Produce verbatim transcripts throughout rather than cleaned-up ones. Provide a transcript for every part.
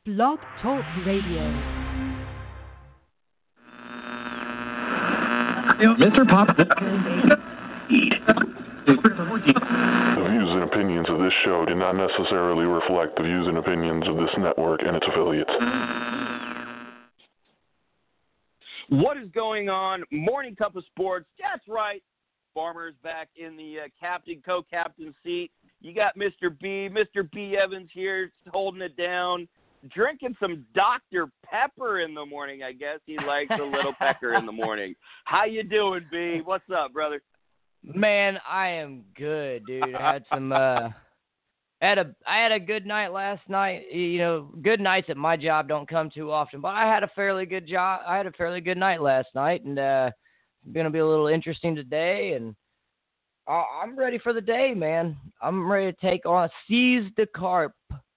Blog Talk Radio. Mister Pop. The views and opinions of this show do not necessarily reflect the views and opinions of this network and its affiliates. What is going on? Morning Cup of Sports. That's right. Farmer's back in the uh, captain, co-captain seat. You got Mister B, Mister B Evans here holding it down, drinking some Doctor Pepper in the morning. I guess he likes a little pecker in the morning. How you doing, B? What's up, brother? Man, I am good, dude. I had some uh I had a I had a good night last night. You know, good nights at my job don't come too often, but I had a fairly good job. I had a fairly good night last night, and uh it's going to be a little interesting today, and uh, I'm ready for the day, man. I'm ready to take on seize the carp.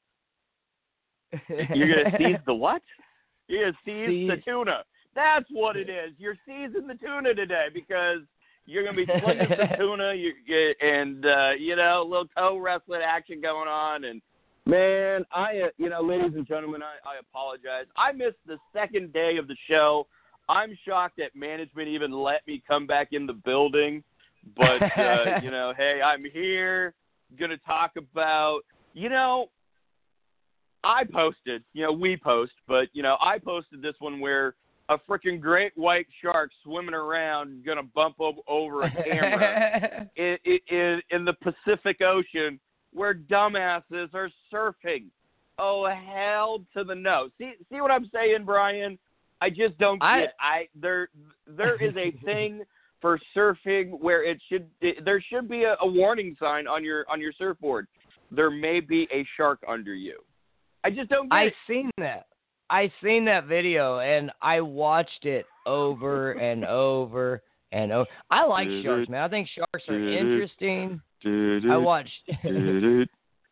You're going to seize the what? You're going to seize, Seize. the tuna. That's what it is. You're seizing the tuna today because you're going to be slinging some tuna you, you, and, uh, you know, a little toe wrestling action going on. And, man, I, uh, you know, ladies and gentlemen, I, I apologize. I missed the second day of the show. I'm shocked that management even let me come back in the building. But, uh, you know, hey, I'm here, going to talk about, you know, I posted, you know, we post, but, you know, I posted this one where a freaking great white shark swimming around going to bump o- over a camera in, in, in the Pacific Ocean where dumbasses are surfing. Oh, hell to the no. See, see what I'm saying, Brian? I just don't get. I, I there there is a thing for surfing where it should it, there should be a, a warning sign on your on your surfboard. There may be a shark under you. I just don't get I it. seen that. I seen that video and I watched it over and over and over. I like sharks, man. I think sharks are interesting. I watched. You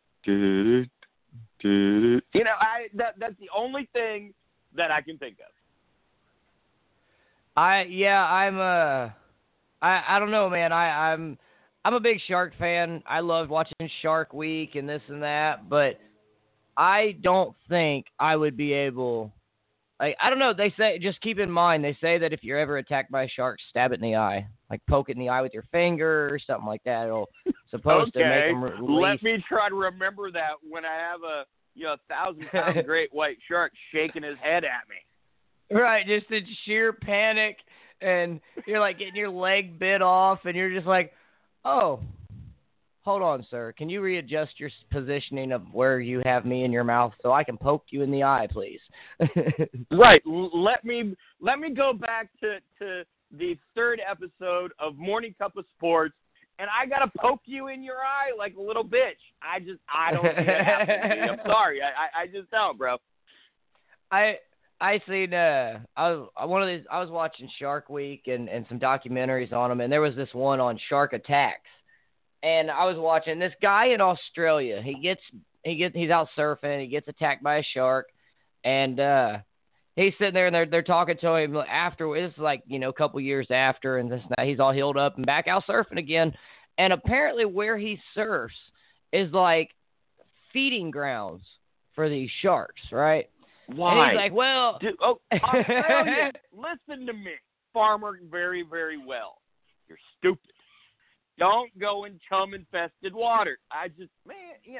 know, I that that's the only thing that I can think of. I yeah, I'm uh I I don't know, man. I I'm I'm a big shark fan. I love watching Shark Week and this and that, but I don't think I would be able. Like, I don't know. They say, just keep in mind, they say that if you're ever attacked by a shark, stab it in the eye, like poke it in the eye with your finger or something like that. It'll supposed okay. to make them release. Let me try to remember that when I have a you know thousand pound great white shark shaking his head at me. Right, just in sheer panic, and you're like getting your leg bit off, and you're just like, oh, hold on, sir. Can you readjust your positioning of where you have me in your mouth so I can poke you in the eye, please? Right. L- let me let me go back to, to the third episode of Morning Cup of Sports, and I gotta poke you in your eye like a little bitch. I just I don't see that happening. I'm sorry. I, I I just don't, bro. I. I seen uh I was one of these I was watching Shark Week and, and some documentaries on them, and there was this one on shark attacks. And I was watching this guy in Australia. He gets he gets he's out surfing, he gets attacked by a shark, and uh he's sitting there and they're they're talking to him after. This is like, you know, a couple years after, and this now he's all healed up and back out surfing again. And apparently where he surfs is like feeding grounds for these sharks, right? Why? And he's like, well, Dude, oh, Australia, listen to me, farmer, very, very well. You're stupid. Don't go in chum-infested water. I just, man, you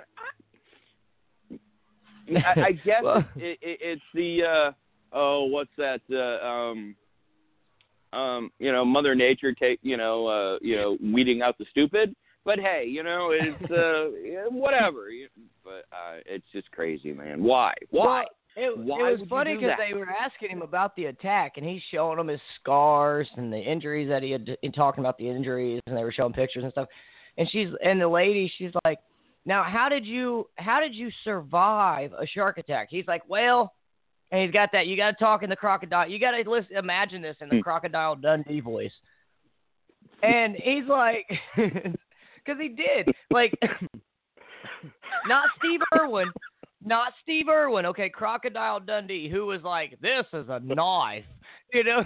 know, I, I, I guess well, it, it, it's the, uh, oh, what's that, uh, um, um, you know, Mother Nature, take, you know, uh, you know, weeding out the stupid. But hey, you know, it's uh, whatever. But uh, it's just crazy, man. Why? Why? Well, It, Why it was would funny you do because that? they were asking him about the attack, and he's showing them his scars and the injuries that he had, and talking about the injuries, and they were showing pictures and stuff. And she's and the lady, she's like, "Now, how did you how did you survive a shark attack?" He's like, "Well," and he's got that. You got to talk in the crocodile. You got to listen, imagine this in the Crocodile Dundee voice. And he's like, because he did like, not Steve Irwin. Not Steve Irwin, okay, Crocodile Dundee, who was like, this is a knife, you know?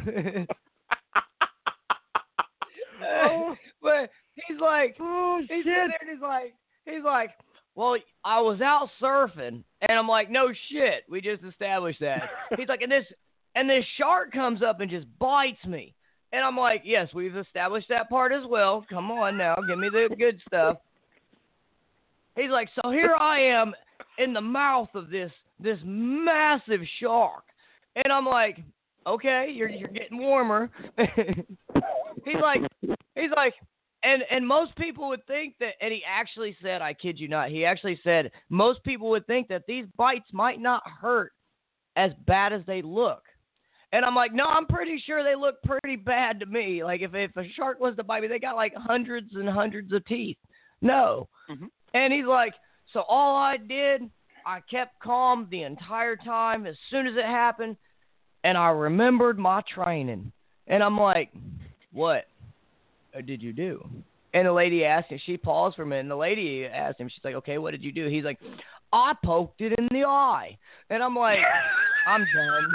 oh. But he's like, oh, he's sitting there and he's like, he's like, well, I was out surfing, and I'm like, no shit, we just established that. He's like, and this and this shark comes up and just bites me. And I'm like, yes, we've established that part as well. Come on now, give me the good stuff. He's like, so here I am in the mouth of this this massive shark. And I'm like, okay, you're you're getting warmer. he's like, he's like, and and most people would think that, and he actually said, I kid you not, he actually said, most people would think that these bites might not hurt as bad as they look. And I'm like, no, I'm pretty sure they look pretty bad to me. Like, if, if a shark was to bite me, they got like hundreds and hundreds of teeth. No. Mm-hmm. And he's like, so all I did, I kept calm the entire time as soon as it happened, and I remembered my training. And I'm like, what did you do? And the lady asked him, she paused for a minute, and the lady asked him, she's like, okay, what did you do? He's like, I poked it in the eye. And I'm like, I'm done.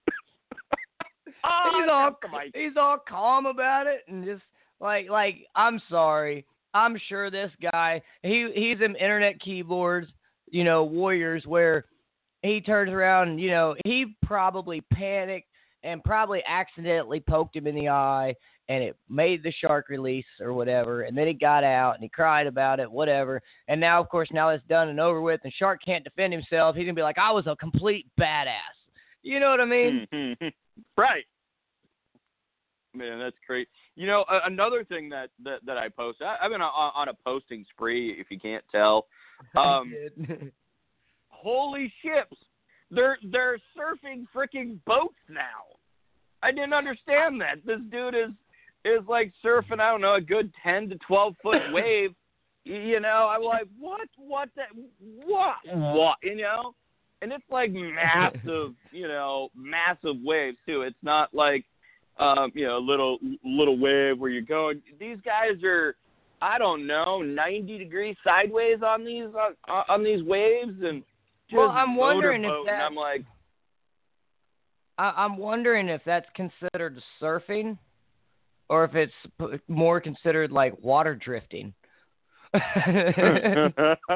Oh, he's all he's all calm about it and just like like I'm sorry. I'm sure this guy he he's in internet keyboards, you know, warriors where he turns around and, you know, he probably panicked and probably accidentally poked him in the eye and it made the shark release or whatever, and then he got out and he cried about it, whatever. And now, of course, now it's done and over with and Shark can't defend himself. He's gonna be like, I was a complete badass. You know what I mean? Right. Man, that's great. You know, uh, another thing that, that, that I post, I, I've been on, on a posting spree, if you can't tell. Um, holy ships. They're, they're surfing freaking boats now. I didn't understand that. This dude is, is like surfing, I don't know, a good ten to twelve foot wave. You know, I'm like, what, what, that, what, what, you know? And it's like massive, you know, massive waves too. It's not like, Um, you know, little little wave where you're going. These guys are, I don't know, ninety degrees sideways on these on, on these waves, and just well, I'm wondering if that. I'm like, I, I'm wondering if that's considered surfing, or if it's p- more considered like water drifting. I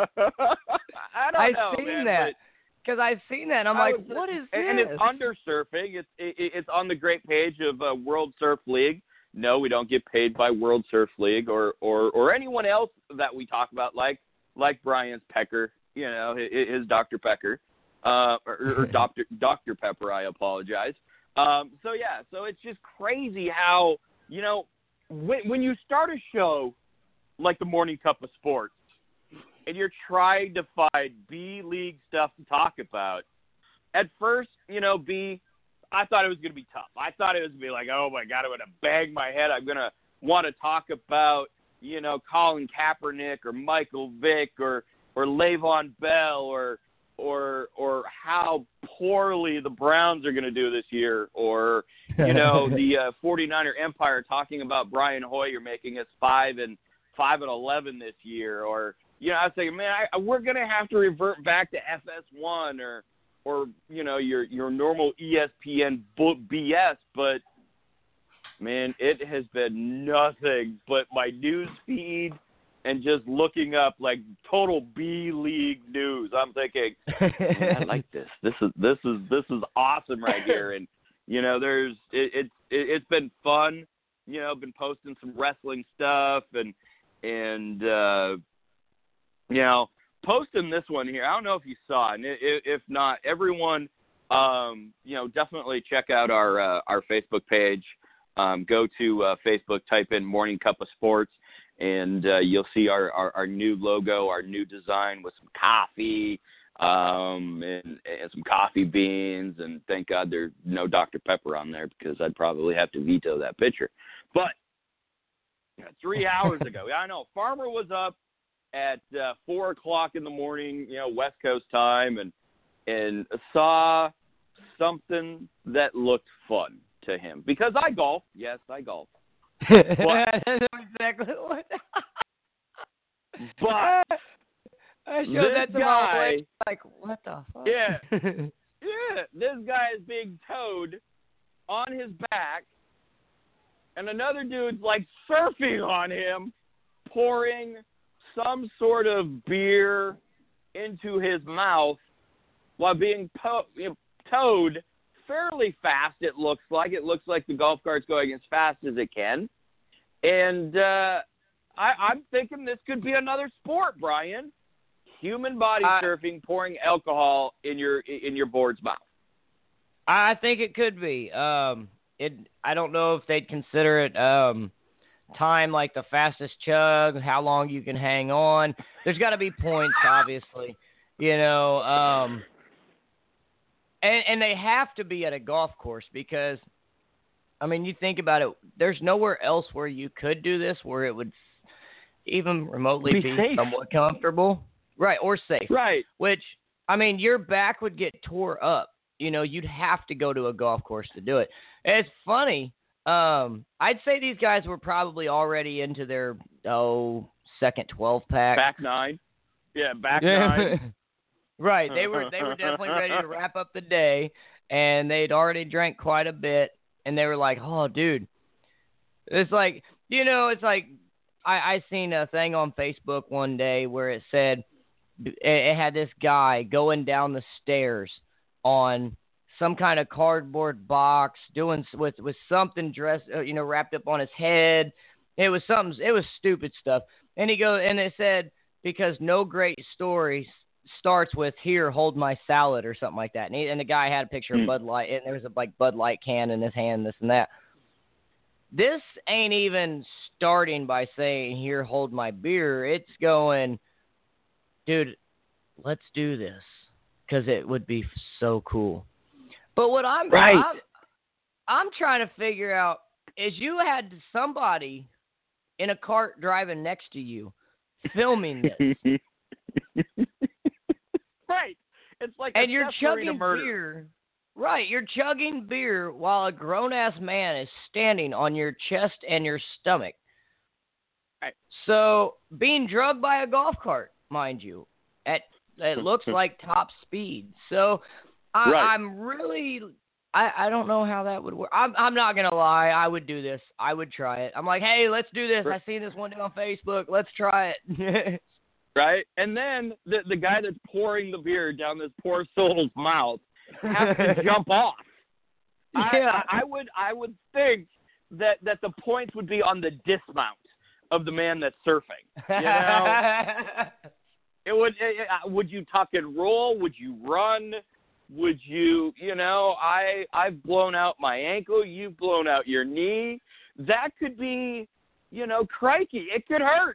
don't I've know, seen man, that. Because I've seen that, and I'm I like, was, what is and, this? and it's under surfing. It's it, it's on the great page of uh, World Surf League. No, we don't get paid by World Surf League or, or, or anyone else that we talk about, like like Brian's Pecker, you know, his, his Doctor Pecker, uh, or, or Doctor Doctor Pepper. I apologize. Um, so yeah, so it's just crazy how, you know, when when you start a show like the Morning Cup of Sports, and you're trying to find B-League stuff to talk about, at first, you know, B, I thought it was going to be tough. I thought it was going to be like, oh, my God, I'm going to bang my head. I'm going to want to talk about, you know, Colin Kaepernick or Michael Vick or or Le'Veon Bell or or or how poorly the Browns are going to do this year, or, you know, the uh, 49er Empire talking about Brian Hoyer making us five and five and eleven this year, or, you know, I was thinking, man, I, we're going to have to revert back to F S one or, or you know, your your normal E S P N B S. But, man, it has been nothing but my news feed and just looking up, like, total B-League news. I'm thinking, man, I like this. This is this is this is awesome right here. And, you know, there's it, it's it, it's been fun. You know, been posting some wrestling stuff and and. uh You know, posting this one here, I don't know if you saw it. And if not, everyone, um, you know, definitely check out our uh, our Facebook page. Um, go to uh, Facebook, type in Morning Cup of Sports, and uh, you'll see our, our, our new logo, our new design with some coffee um, and, and some coffee beans. And thank God there's no Doctor Pepper on there, because I'd probably have to veto that picture. But you know, three hours ago, I know, Farmer was up at uh, four o'clock in the morning, you know, West Coast time, and and saw something that looked fun to him, because I golf. Yes, I golf. But, exactly what. but I showed that to guy, my wife. Like, what the fuck? Yeah, yeah. This guy is being towed on his back, and another dude's like surfing on him, pouring some sort of beer into his mouth while being po- you know, towed fairly fast, it looks like. It looks like the golf cart's going as fast as it can. And uh, I, I'm thinking this could be another sport, Brian. Human body I, surfing, pouring alcohol in your in your board's mouth. I think it could be. Um, it. I don't know if they'd consider it um, time like the fastest chug, how long you can hang on. There's got to be points, obviously. You know, um, and and they have to be at a golf course because, I mean, you think about it. There's nowhere else where you could do this where it would even remotely be, be safe. somewhat comfortable. Right, or safe. Right. Which, I mean, your back would get tore up. You know, you'd have to go to a golf course to do it. And it's funny. Um, I'd say these guys were probably already into their, oh, second twelve-pack. Back nine. Yeah, back nine. Right. They were they were definitely ready to wrap up the day, and they'd already drank quite a bit, and they were like, oh, dude. It's like, you know, it's like I, I seen a thing on Facebook one day where it said, it had this guy going down the stairs on some kind of cardboard box, doing with with something dressed, you know, wrapped up on his head. It was something. It was stupid stuff. And he goes, and it said, because no great story starts with "Here, hold my salad" or something like that. And, he, and the guy had a picture of Bud Light, and there was a like Bud Light can in his hand, this and that. This ain't even starting by saying, "Here, hold my beer." It's going, dude, let's do this because it would be so cool. But what I'm, right. I'm I'm trying to figure out is you had somebody in a cart driving next to you filming this. Right. It's like and a you're chugging murder. beer. Right, you're chugging beer while a grown-ass man is standing on your chest and your stomach. Right. So, being drugged by a golf cart, mind you, at it looks like top speed. So, I, right. I'm really, I, I don't know how that would work. I'm, I'm not going to lie. I would do this. I would try it. I'm like, hey, let's do this. I seen this one day on Facebook. Let's try it. Right? And then the, the guy that's pouring the beer down this poor soul's mouth has to jump off. Yeah. I, I, I would I would think that, that the points would be on the dismount of the man that's surfing. You know? It would it, would you tuck and roll? Would you run? Would you, you know, I I've blown out my ankle, you've blown out your knee. That could be, you know, crikey, it could hurt.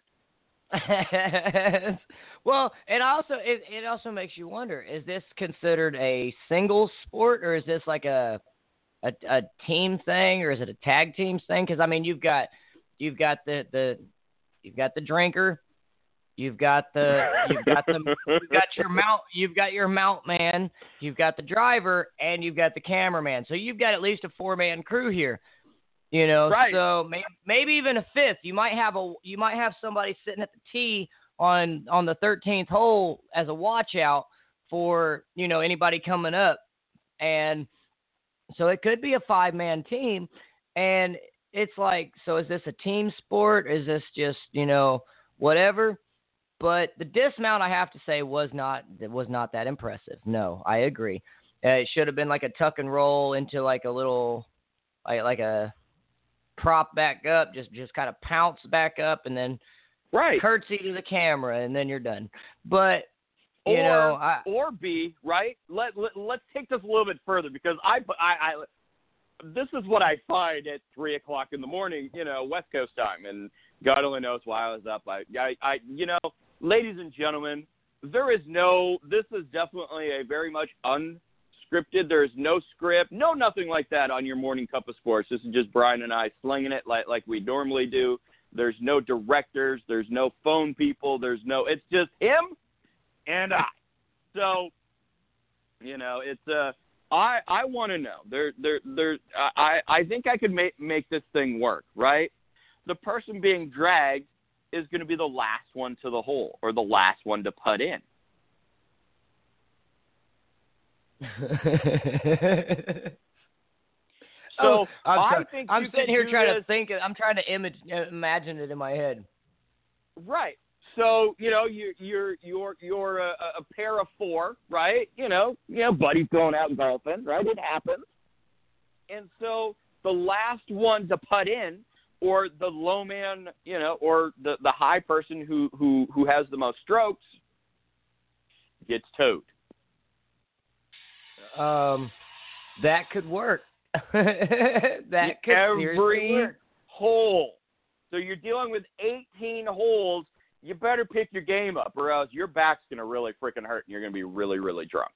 Well, it also it, it also makes you wonder, is this considered a single sport or is this like a a, a team thing or is it a tag team thing? Because I mean, you've got you've got the, the you've got the drinker. You've got the you've got the you've got your mount you've got your mount man, you've got the driver, and you've got the cameraman. So you've got at least a four man crew here, you know. Right. So maybe, maybe even a fifth. You might have a you might have somebody sitting at the tee on on the thirteenth hole as a watch out for, you know, anybody coming up, and so it could be a five man team. And it's like, so is this a team sport? Is this just, you know, whatever? But the dismount, I have to say, was not was not that impressive. No, I agree. Uh, it should have been like a tuck and roll into like a little, like, like a prop back up, just just kind of pounce back up, and then right. curtsy to the camera, and then you're done. But you or, know, I, or B, right? Let, let let's take this a little bit further because I I. I this is what I find at three o'clock in the morning, you know, West Coast time, and God only knows why I was up. I, I, I, you know, ladies and gentlemen, there is no. This is definitely a very much unscripted. There is no script, no nothing like that on your morning cup of sports. This is just Brian and I slinging it like like we normally do. There's no directors. There's no phone people. There's no. It's just him and I. So, you know, it's a. Uh, I, I want to know. There, there, there. I, I think I could make make this thing work, right? The person being dragged is going to be the last one to the hole or the last one to putt in. So oh, I'm, I sorry. think I'm you sitting can here do trying this. to think. I'm trying to image, imagine it in my head. Right. so you know you you're you're you're a, a pair of four, right? You know, you know, buddies going out golfing, right? It happens. And so the last one to putt in, or the low man, you know, or the, the high person who, who, who has the most strokes gets towed. Um, that could work. that could Every work. hole. So you're dealing with eighteen holes. You better pick your game up, or else your back's going to really freaking hurt, and you're going to be really, really drunk.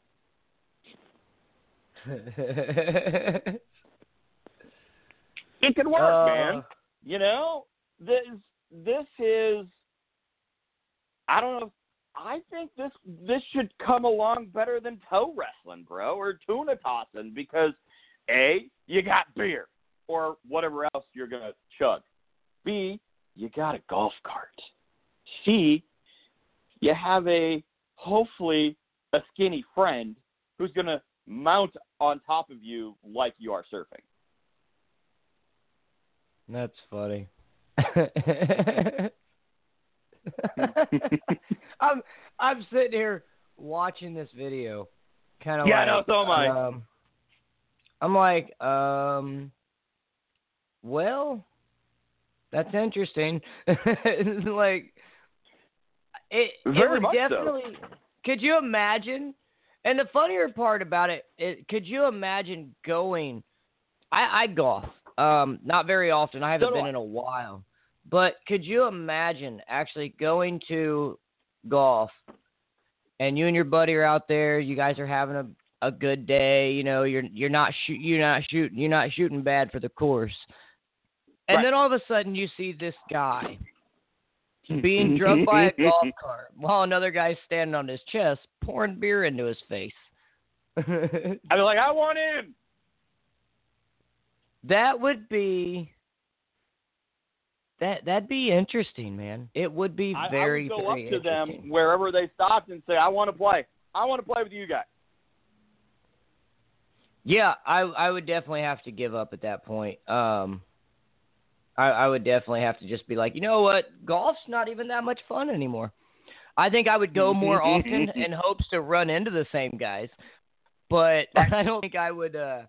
It could work, uh, man. You know, this this is. I don't know. I think this this should come along better than toe wrestling, bro, or tuna tossing, because A, you got beer or whatever else you're gonna chug. B, you got a golf cart. C, you have a hopefully a skinny friend who's gonna mount on top of you like you are surfing. That's funny. I'm I'm sitting here watching this video, kind of yeah, like, no, so am I. Um, I'm like, um, well, that's interesting. Like, it, Very it would much definitely. So. Could you imagine? And the funnier part about it, it could you imagine going? I, I golf, um, not very often. I haven't So do been I. in a while. But could you imagine actually going to golf and you and your buddy are out there, you guys are having a, a good day, you know, you're you're not shoot you're not shooting you're not shooting bad for the course. And Right. then all of a sudden you see this guy being drunk by a golf cart while another guy's standing on his chest pouring beer into his face. I'd be like, I want in. That would be That that'd be interesting, man. It would be very, I, I would go very up to them interesting. wherever they stopped and say, I want to play. I want to play with you guys. Yeah, I I would definitely have to give up at that point. Um, I, I would definitely have to just be like, you know what, golf's not even that much fun anymore. I think I would go more often in hopes to run into the same guys, but I don't think I would. Uh...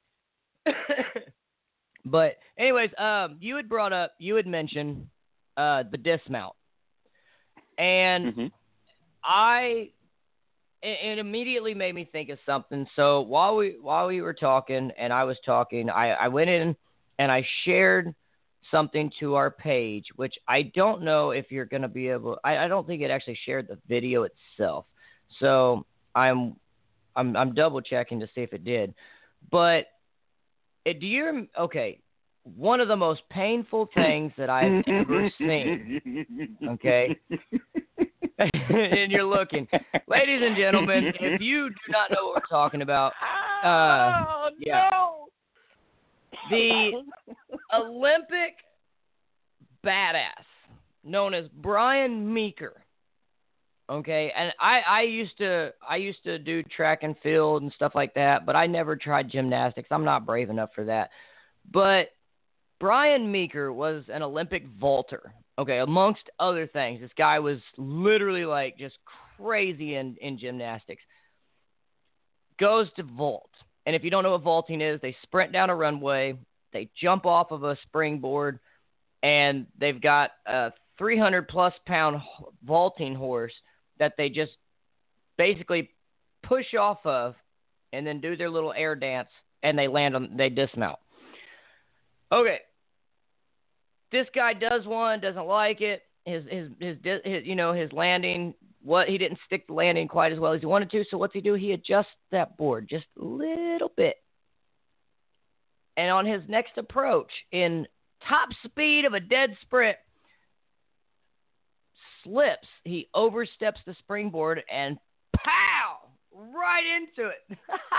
But anyways, um, you had brought up, you had mentioned uh, the dismount, and Mm-hmm. I, it, it immediately made me think of something. So while we while we were talking, and I was talking, I, I went in and I shared something to our page, which I don't know if you're going to be able. I, I don't think it actually shared the video itself. So I'm I'm I'm double checking to see if it did, but. It, do you okay? One of the most painful things that I've ever seen. Okay, and you're looking, ladies and gentlemen. If you do not know what we're talking about, uh, oh, yeah, no. the Olympic badass known as Brian Meeker. Okay, and I, I used to I used to do track and field and stuff like that, but I never tried gymnastics. I'm not brave enough for that. But Brian Meeker was an Olympic vaulter. Okay, amongst other things, this guy was literally like just crazy in, in gymnastics. Goes to vault, and if you don't know what vaulting is, they sprint down a runway, they jump off of a springboard, and they've got a three hundred plus pound vaulting horse that they just basically push off of and then do their little air dance, and they land on, they dismount. Okay. This guy does one, doesn't like it. His, his, his, his, you know, his landing, what, he didn't stick the landing quite as well as he wanted to. So what's he do? He adjusts that board just a little bit. And on his next approach, in top speed of a dead sprint, slips, he oversteps the springboard and pow, right into it.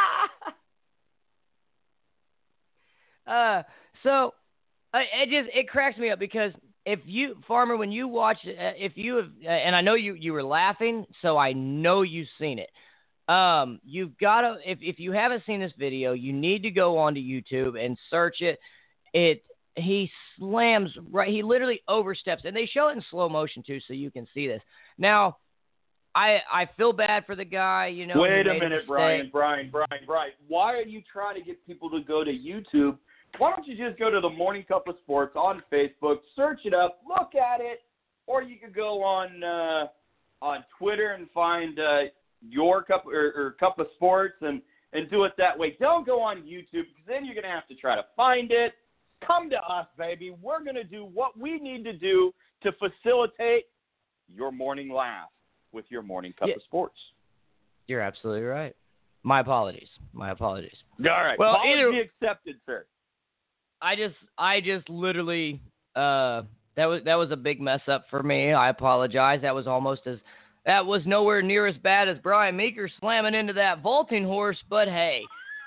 uh, so uh, it just it cracks me up because if you, Farmer, when you watch, uh, if you have, uh, and I know you you were laughing, so I know you've seen it. Um, you've got to, if if you haven't seen this video, you need to go onto YouTube and search it. It he slams right. He literally oversteps, and they show it in slow motion too, so you can see this. Now, I I feel bad for the guy. You know. Wait he a made minute, a Brian, Brian, Brian, Brian. Why are you trying to get people to go to YouTube? Why don't you just go to the Morning Cup of Sports on Facebook, search it up, look at it, or you could go on uh, on Twitter and find uh, your cup or, or Cup of Sports and, and do it that way. Don't go on YouTube because then you're going to have to try to find it. Come to us, baby. We're going to do what we need to do to facilitate your morning laugh with your Morning Cup yeah. of Sports. You're absolutely right. My apologies. My apologies. All right. Well, Apology either, accepted, sir. I just, I just literally, uh, that was that was a big mess up for me. I apologize. That was almost as, that was nowhere near as bad as Brian Meeker slamming into that vaulting horse. But hey,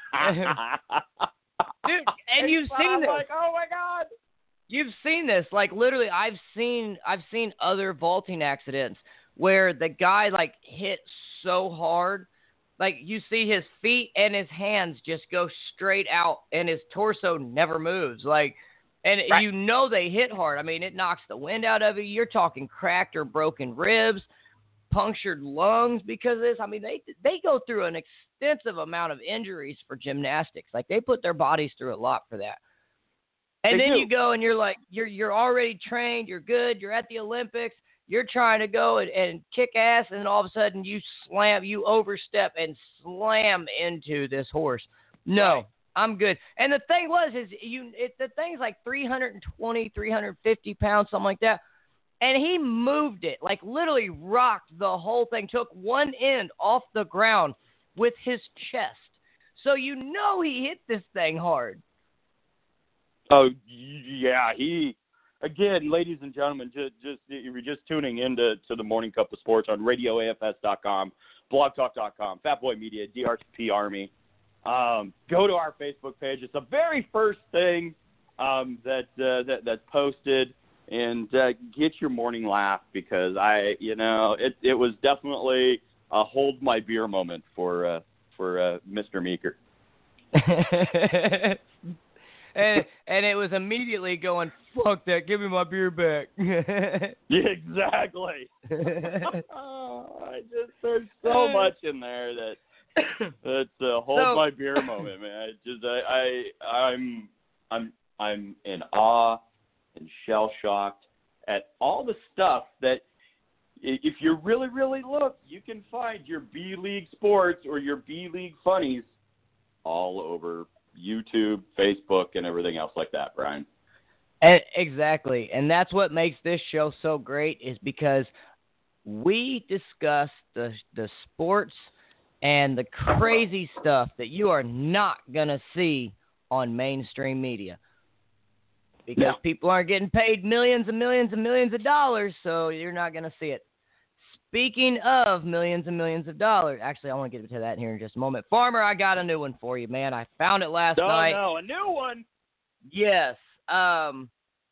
dude, and you've seen this. Like, oh my God. You've seen this. Like literally, I've seen, I've seen other vaulting accidents where the guy like hit so hard. Like, you see his feet and his hands just go straight out, and his torso never moves. Like, and right. you know they hit hard. I mean, it knocks the wind out of you. You're talking cracked or broken ribs, punctured lungs because of this. I mean, they they go through an extensive amount of injuries for gymnastics. Like, they put their bodies through a lot for that. And they then do. you go and you're like, you're you're already trained. You're good. You're at the Olympics. You're trying to go and, and kick ass, and then all of a sudden you slam, you overstep and slam into this horse. No, right. I'm good. And the thing was, is you, it, the thing's like three twenty, three fifty pounds, something like that. And he moved it, like literally rocked the whole thing, took one end off the ground with his chest. So you know he hit this thing hard. Oh, yeah, he... Again, ladies and gentlemen, just, just if you're just tuning in to, to the Morning Cup of Sports on radio A F S dot com, blog talk dot com, Fatboy Media, D R P Army, um, go to our Facebook page. It's the very first thing um, that, uh, that that's posted, and uh, get your morning laugh because I, you know, it it was definitely a hold my beer moment for uh, for uh, Mister Meeker. And, and it was immediately going, fuck that, give me my beer back. Yeah, exactly. Oh, I just, there's so much in there that that's a hold so, my beer moment, man. I just I, I I'm I'm I'm in awe and shell shocked at all the stuff that if you really, really look, you can find your B League sports or your B League funnies all over YouTube, Facebook, and everything else like that, Brian. And, exactly. And that's what makes this show so great is because we discuss the the sports and the crazy stuff that you are not going to see on mainstream media. Because no. people aren't getting paid millions and millions and millions of dollars, so you're not going to see it. Speaking of millions and millions of dollars, actually, I want to get to that here in just a moment. Farmer, I got a new one for you, man. I found it last oh, night. Oh, no, a new one? Yes. Um,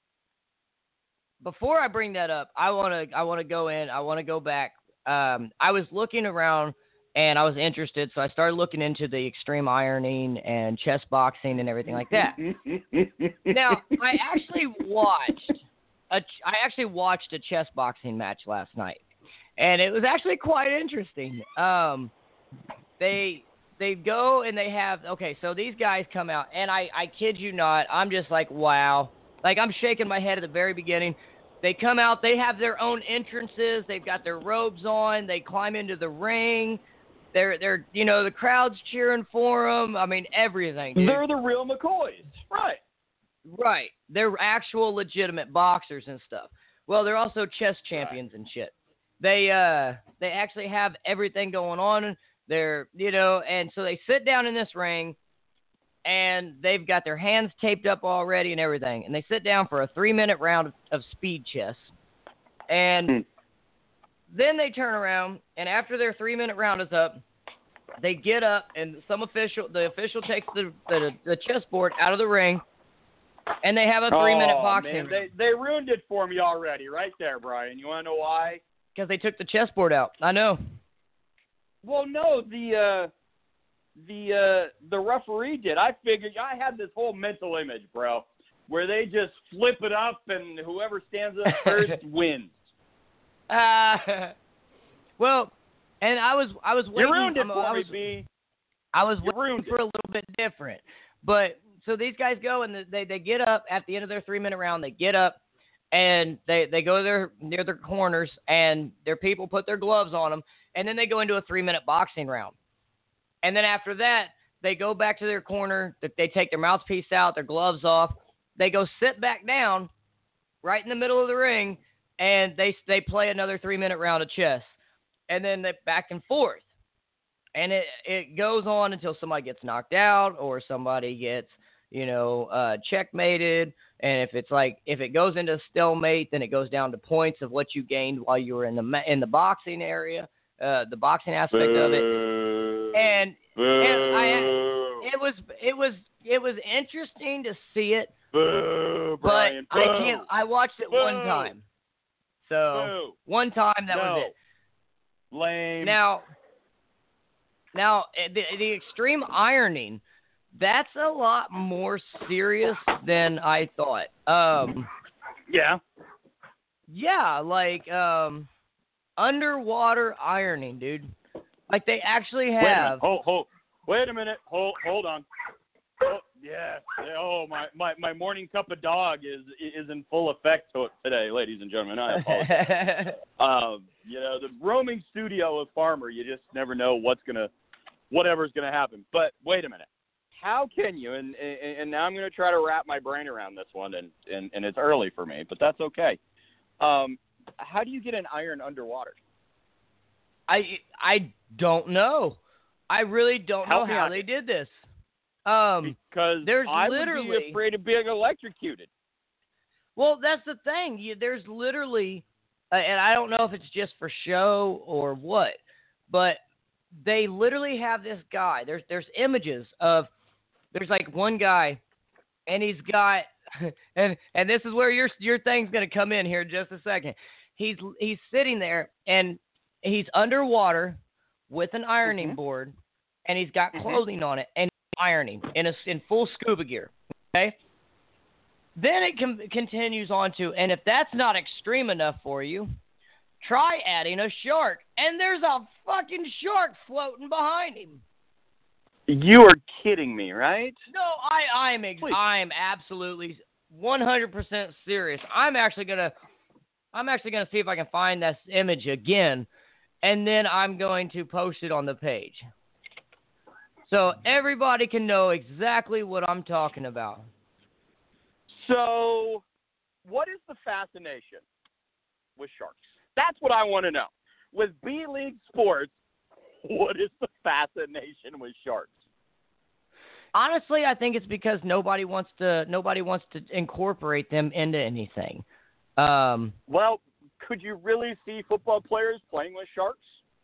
before I bring that up, I want to I want to go in. I want to go back. Um, I was looking around, and I was interested, so I started looking into the extreme ironing and chess boxing and everything like that. Now, I actually watched a, I actually watched a chess boxing match last night. And it was actually quite interesting. Um, they they go and they have – okay, so these guys come out, and I, I kid you not, I'm just like, wow. Like, I'm shaking my head at the very beginning. They come out. They have their own entrances. They've got their robes on. They climb into the ring. They're, they're you know, the crowd's cheering for them. I mean, everything, dude. They're the real McCoys. Right. Right. They're actual legitimate boxers and stuff. Well, they're also chess champions right. and shit. They uh they actually have everything going on. They're you know, and so they sit down in this ring, and they've got their hands taped up already and everything, and they sit down for a three minute round of, of speed chess, and hmm. then they turn around, and after their three minute round is up, they get up, and some official the official takes the the, the chessboard out of the ring, and they have a three minute oh, boxing. Man. They they ruined it for me already, right there, Brian. You want to know why? Because they took the chessboard out. I know. Well, no, the uh, the uh, the referee did. I figured I had this whole mental image, bro. where they just flip it up and whoever stands up first wins. Uh, well, and I was I was waiting. You ruined it I'm- for I me, was, B. I was You waiting ruined for it. a little bit different. But so these guys go and they they get up at the end of their three minute round. They get up and they they go there near their corners and their people put their gloves on them and then they go into a three minute boxing round. And then after that, they go back to their corner. They take their mouthpiece out, their gloves off. They go sit back down right in the middle of the ring, and they they play another three-minute round of chess. And then they back and forth. And it, it goes on until somebody gets knocked out or somebody gets, you know, uh, checkmated. And if it's like, if it goes into stalemate, then it goes down to points of what you gained while you were in the ma- in the boxing area, uh, the boxing aspect of it. And, and I, it was it was it was interesting to see it, Boo, but Brian, I can't. I watched it Boo. one time, so Boo. one time that No. was it. Lame. Now, now eh, the the extreme ironing, that's a lot more serious than I thought. Um, yeah. yeah, like um, underwater ironing, dude. Like they actually Wait a minute. have. Hold, hold. Wait a minute. Hold, hold on. Oh, yeah. Oh, my, my, my morning cup of dog is is in full effect to- today, ladies and gentlemen. I apologize. um, you know, the roaming studio of Farmer, you just never know what's gonna, whatever's gonna happen. But wait a minute. How can you? And and, and now I'm gonna try to wrap my brain around this one, and, and, and it's early for me, but that's okay. Um, how do you get an iron underwater? I I don't know. I really don't Help know me how out they here. did this. Um, Because there's I would literally- be afraid of being electrocuted. well, that's the thing. You, there's literally, uh, and I don't know if it's just for show or what, but they literally have this guy. There's there's images of there's like one guy, and he's got and and this is where your your thing's gonna come in here in just a second. He's he's sitting there and he's underwater with an ironing Mhm. board, and he's got Mhm. clothing on it, and he's ironing in a in full scuba gear. Okay. Then it com- continues on to, and if that's not extreme enough for you, try adding a shark, and there's a fucking shark floating behind him. You are kidding me, right? No, I I'm ex- Please. I'm absolutely one hundred percent serious. I'm actually gonna I'm actually gonna see if I can find this image again, and then I'm going to post it on the page, so everybody can know exactly what I'm talking about. So, what is the fascination with sharks? That's what I want to know. With B-League sports, what is the fascination with sharks? Honestly, I think it's because nobody wants to nobody wants to incorporate them into anything. Um, Well, could you really see football players playing with sharks?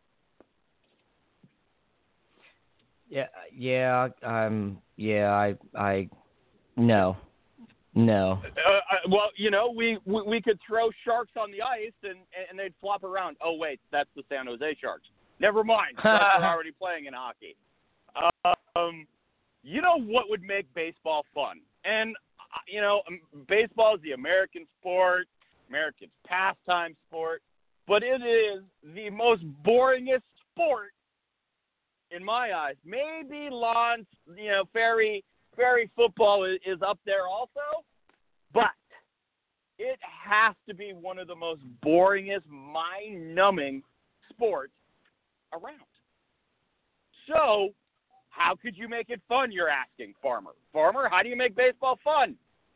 yeah, yeah, um, yeah, I, I, no, no. Uh, uh, well, you know, we, we we could throw sharks on the ice and, and they'd flop around. Oh, wait, that's the San Jose Sharks. Never mind. Sharks are already playing in hockey. Um, you know what would make baseball fun? And, uh, you know, um, baseball is the American sport, American pastime sport, but it is the most boringest sport in my eyes. Maybe lawn, you know, fairy, fairy football is, is up there also, but it has to be one of the most boringest, mind-numbing sports around. So, how could you make it fun, you're asking, Farmer? Farmer, how do you make baseball fun?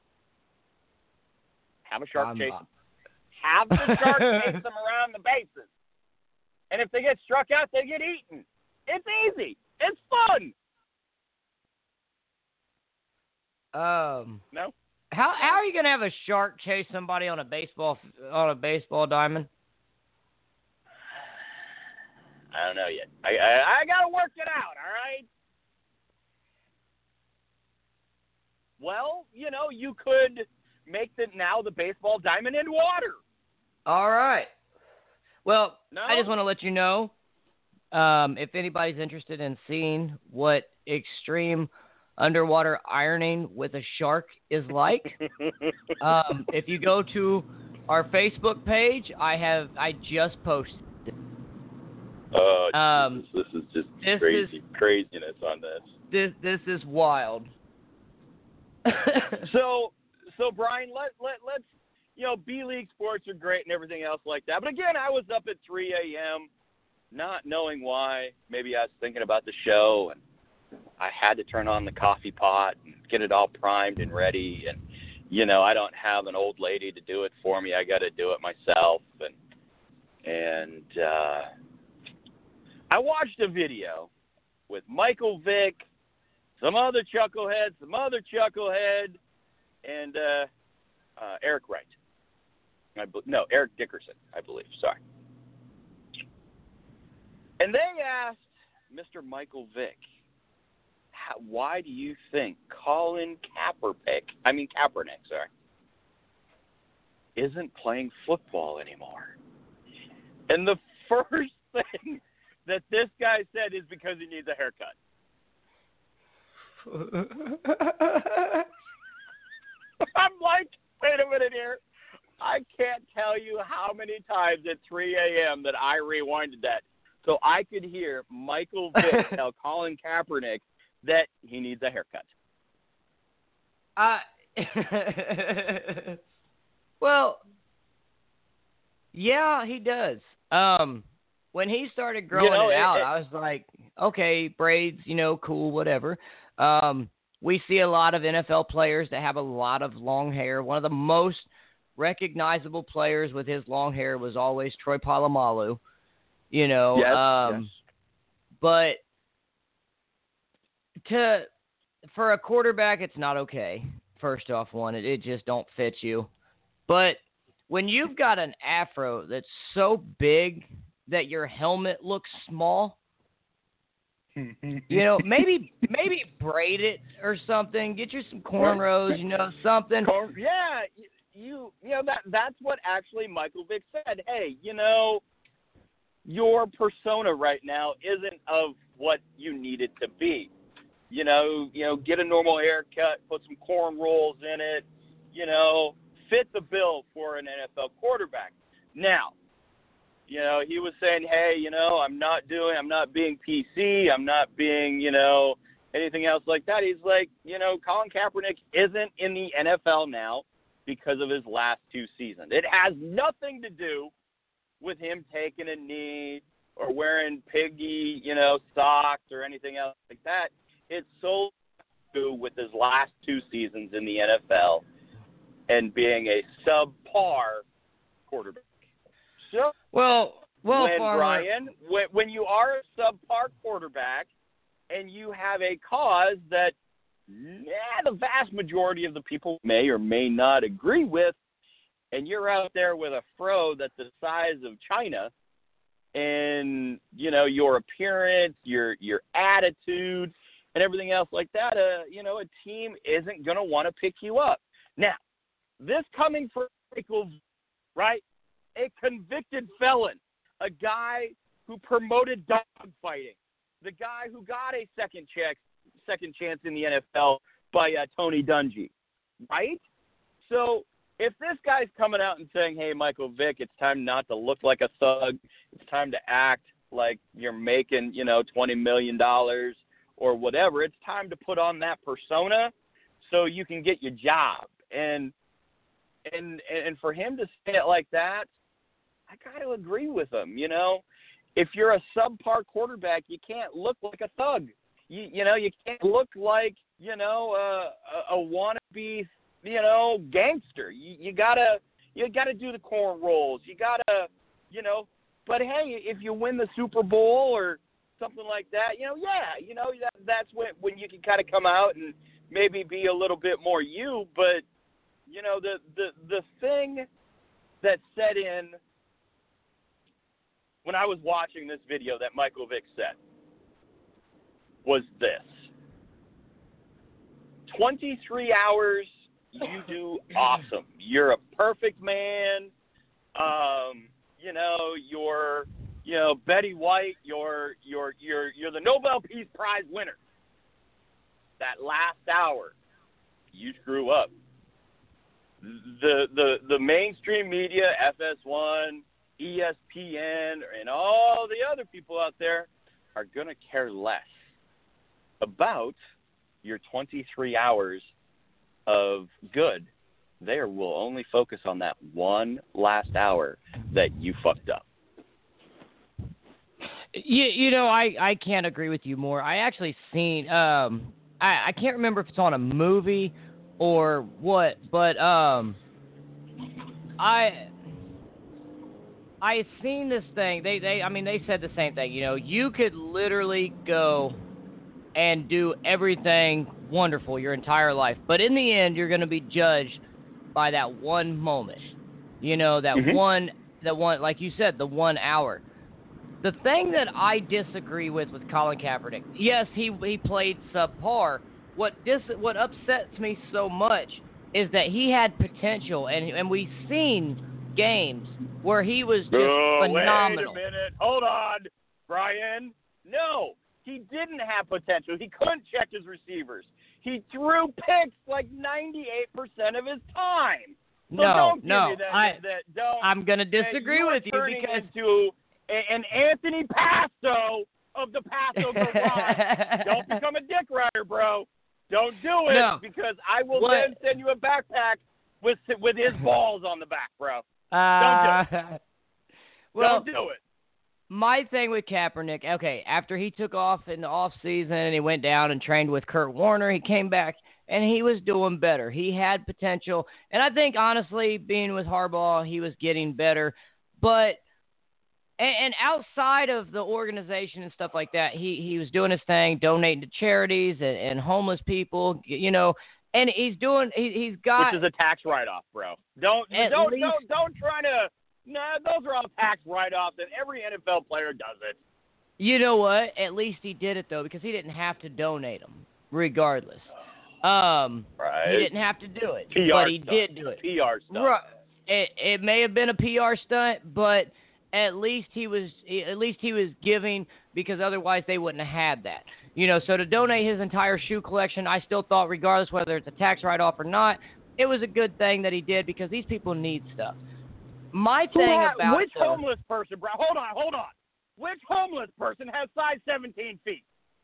Have a shark I'm, chase uh, them. Have the shark chase them around the bases. And if they get struck out, they get eaten. It's easy. It's fun. Um, No? how how are you gonna have a shark chase somebody on a baseball on a baseball diamond? I don't know yet. I I, I got to work it out, all right? Well, you know, you could make the now the baseball diamond in water. All right. Well, No? I just want to let you know, um, if anybody's interested in seeing what extreme underwater ironing with a shark is like. um, if you go to our Facebook page, I have I just posted. Oh, um, Jesus, this is just this crazy is, craziness on this. This this is wild. so so Brian, let let let's you know B League sports are great and everything else like that. But again, I was up at three a.m. not knowing why. Maybe I was thinking about the show and I had to turn on the coffee pot and get it all primed and ready. And you know, I don't have an old lady to do it for me. I got to do it myself. And and uh, I watched a video with Michael Vick, some other chucklehead, some other chucklehead, and uh, uh, Eric Wright. I be- no, Eric Dickerson, I believe. Sorry. And they asked Mister Michael Vick, how, why do you think Colin Kaepernick, I mean Kaepernick, sorry, isn't playing football anymore? And the first thing that this guy said is because he needs a haircut. I'm like, wait a minute here. I can't tell you how many times at three a.m. that I rewinded that so I could hear Michael Vick tell Colin Kaepernick that he needs a haircut. Uh, well, yeah, he does. Um, when he started growing you know, it out, it, I was like, okay, braids, you know, cool, whatever. Um, we see a lot of N F L players that have a lot of long hair. One of the most recognizable players with his long hair was always Troy Polamalu, you know. Yes, um, yes. But to for a quarterback, it's not okay. First off, one, it, it just don't fit you. But when you've got an afro that's so big that your helmet looks small, you know, maybe maybe braid it or something. Get you some cornrows, you know, something. Corn, yeah, you you know that that's what actually Michael Vick said. Hey, you know, your persona right now isn't of what you need it to be. You know, you know, get a normal haircut, put some corn rolls in it, you know, fit the bill for an N F L quarterback. Now, you know, he was saying, hey, you know, I'm not doing, I'm not being P C, I'm not being, you know, anything else like that. He's like, you know, Colin Kaepernick isn't in the N F L now because of his last two seasons. It has nothing to do with him taking a knee or wearing piggy, you know, socks or anything else like that. It's solely to do with his last two seasons in the N F L and being a subpar quarterback. So, well, well, when, Farmer, Brian, when, when you are a subpar quarterback and you have a cause that yeah, the vast majority of the people may or may not agree with, and you're out there with a fro that's the size of China, and, you know, your appearance, your your attitude, and everything else like that, uh, you know, a team isn't going to want to pick you up. Now, this coming from Michael, right? A convicted felon, a guy who promoted dogfighting, the guy who got a second check, second chance in the N F L by uh, Tony Dungy, right? So if this guy's coming out and saying, hey, Michael Vick, it's time not to look like a thug, it's time to act like you're making, you know, twenty million dollars or whatever, it's time to put on that persona so you can get your job. And and and for him to say it like that, I got to agree with him. You know, if you're a subpar quarterback, you can't look like a thug. You you know, you can't look like, you know, uh, a, a wannabe, you know, gangster. You you gotta you gotta do the corn rolls. You gotta, you know. But hey, if you win the Super Bowl or something like that, you know, yeah, you know, that that's when when you can kind of come out and maybe be a little bit more you. But you know, the the the thing that set in when I was watching this video that Michael Vick said was this. twenty-three hours, you do awesome. You're a perfect man. Um, you know, you're, you know, Betty White, you're, you're, you're, you're the Nobel Peace Prize winner. that last hour, you screw up. The the the mainstream media, F S one, E S P N, and all the other people out there are going to care less about your twenty-three hours of good. They will only focus on that one last hour that you fucked up. You, you know, I, I can't agree with you more. I actually seen, um, I, I can't remember if it's on a movie or what, but um, I I seen this thing. They, they, I mean, they said the same thing. You know, you could literally go and do everything wonderful your entire life, but in the end, you're going to be judged by that one moment. You know, that mm-hmm. one, that one, like you said, the one hour. The thing that I disagree with with Colin Kaepernick, yes, he he played subpar. What dis what upsets me so much is that he had potential, and and we've seen games where he was just oh, phenomenal. Wait a minute, hold on, Brian. No, he didn't have potential. He couldn't check his receivers. He threw picks like ninety-eight percent of his time. So no, don't give no, me that, I that, don't, I'm gonna disagree you with you because. Into an Anthony Pasto of the Pasto Garage. Don't become a dick rider, bro. Don't do it no. because I will what? then send you a backpack with with his balls on the back, bro. Uh, Don't do it. well, Don't do it. My thing with Kaepernick, okay, after he took off in the off season and he went down and trained with Kurt Warner, he came back and he was doing better. He had potential, and I think honestly, being with Harbaugh, he was getting better, but. And outside of the organization and stuff like that, he, he was doing his thing, donating to charities and, and homeless people, you know, and he's doing he, he's got which is a tax write-off, bro. Don't don't, least, don't don't try to no, nah, those are all tax write-offs, and every N F L player does it. You know what? At least he did it though, because he didn't have to donate them, regardless. Um, right. He didn't have to do it, P R but he stuff. did do it. P R stuff. Right. It it may have been a P R stunt, but. At least he was at least he was giving, because otherwise they wouldn't have had that. You know, so to donate his entire shoe collection, I still thought, regardless whether it's a tax write-off or not, it was a good thing that he did because these people need stuff. My thing ha- about which it, though, homeless person, bro? Hold on, hold on. Which homeless person has size seventeen feet?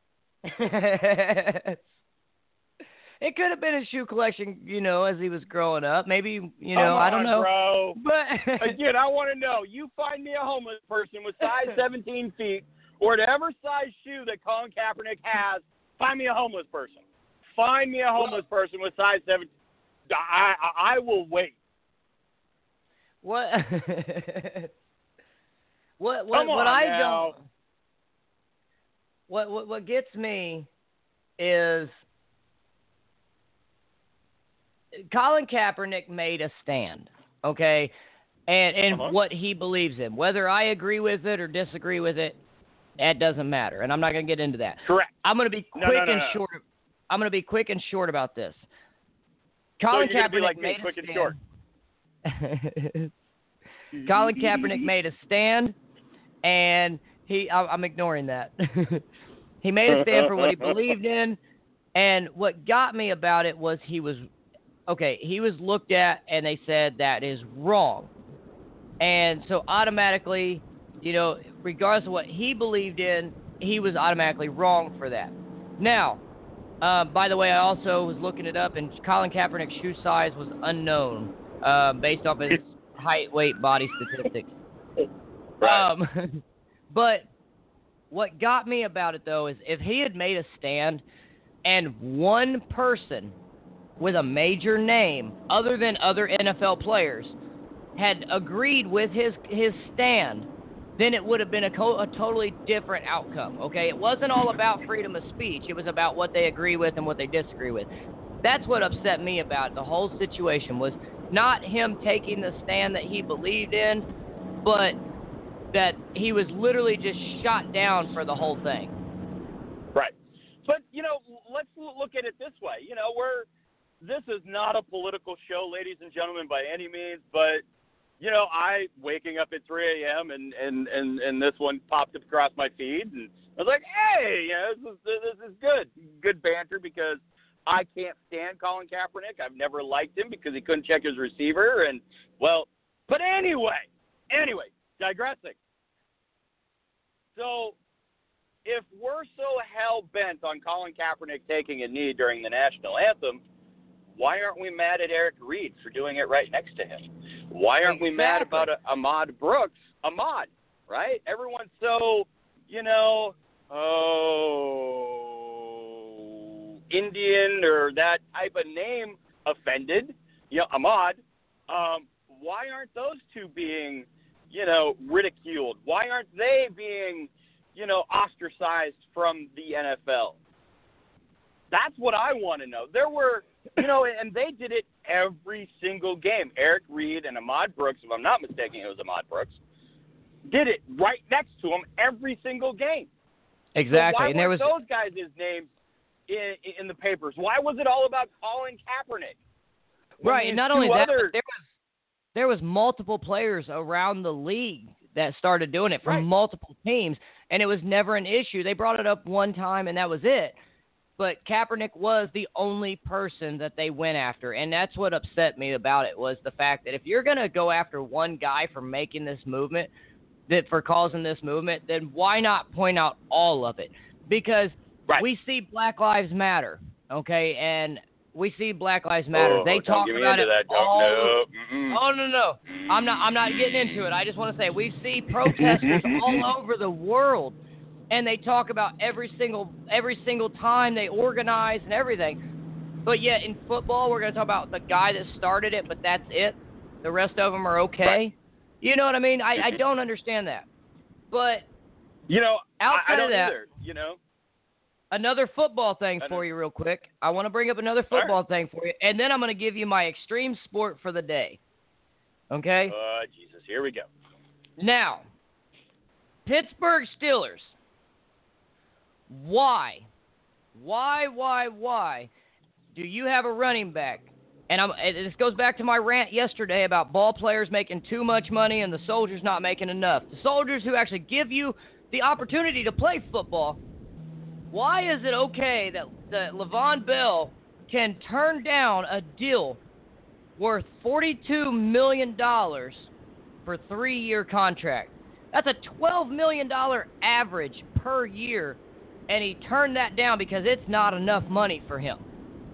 It could have been his shoe collection, you know, as he was growing up. Maybe, you know, Come I don't on, know. Bro. But again, I want to know. You find me a homeless person with size seventeen feet, or whatever size shoe that Colin Kaepernick has. Find me a homeless person. Find me a homeless person with size seventeen. I I, I will wait. What? what? What? Come on what I now. don't. What? What? What gets me is. Colin Kaepernick made a stand, okay, and and uh-huh. what he believes in. Whether I agree with it or disagree with it, that doesn't matter, and I'm not going to get into that. Correct. I'm going to be quick no, no, no, and no. short. I'm going to be quick and short about this. Colin so you're Kaepernick be like made me, quick a and stand. Colin Kaepernick made a stand, and he. I'm ignoring that. He made a stand for what he believed in, and what got me about it was he was. Okay, he was looked at and they said that is wrong. And so automatically, you know, regardless of what he believed in, he was automatically wrong for that. Now, uh, by the way, I also was looking it up, and Colin Kaepernick's shoe size was unknown uh, based off his height, weight, body statistics. Right. Um, but what got me about it, though, is if he had made a stand and one person with a major name, other than other N F L players, had agreed with his his stand, then it would have been a, co- a totally different outcome, okay? It wasn't all about freedom of speech. It was about what they agree with and what they disagree with. That's what upset me about the whole situation, was not him taking the stand that he believed in, but that he was literally just shot down for the whole thing. Right. But, you know, let's look at it this way. You know, we're... This is not a political show, ladies and gentlemen, by any means, but you know, I waking up at three a.m. and, and, and, and this one popped up across my feed, and I was like, hey, you know, this is, this is good. Good banter because I can't stand Colin Kaepernick. I've never liked him because he couldn't check his receiver. And, well, but anyway, anyway, digressing. So if we're so hell-bent on Colin Kaepernick taking a knee during the national anthem, why aren't we mad at Eric Reid for doing it right next to him? Why aren't we mad about uh, Ahmad Brooks? Ahmad, right? Everyone's so, you know, oh, Indian or that type of name offended. You know, Ahmad. Um, why aren't those two being, you know, ridiculed? Why aren't they being, you know, ostracized from the N F L? That's what I want to know. There were, you know, and they did it every single game. Eric Reid and Ahmad Brooks, if I'm not mistaken, it was Ahmad Brooks, did it right next to him every single game. Exactly. So why and there was those guys' names in, in the papers? Why was it all about Colin Kaepernick? Right, and not only that, other... but there was there was multiple players around the league that started doing it from right. multiple teams, and it was never an issue. They brought it up one time, and that was it. But Kaepernick was the only person that they went after, and that's what upset me about it was the fact that if you're going to go after one guy for making this movement, that for causing this movement, then why not point out all of it? Because right. we see Black Lives Matter, okay, and we see Black Lives Matter. Oh, they don't talk get me about into it that. all. No. Oh no, no, I'm not. I'm not getting into it. I just want to say we see protesters all over the world. And they talk about every single every single time they organize and everything. But yet in football, we're going to talk about the guy that started it, but that's it. The rest of them are okay. Right. You know what I mean? I, I don't understand that. But you know, outside I, I don't of that, either, you know. Another football thing for you real quick. I want to bring up another football right. thing for you. And then I'm going to give you my extreme sport for the day. Okay? Uh, Jesus, here we go. Now, Pittsburgh Steelers. Why, why, why, why do you have a running back? And I'm, this goes back to my rant yesterday about ball players making too much money and the soldiers not making enough. The soldiers who actually give you the opportunity to play football, why is it okay that, that Le'Veon Bell can turn down a deal worth forty-two million dollars for a three-year contract? That's a twelve million dollars average per year. And he turned that down because it's not enough money for him.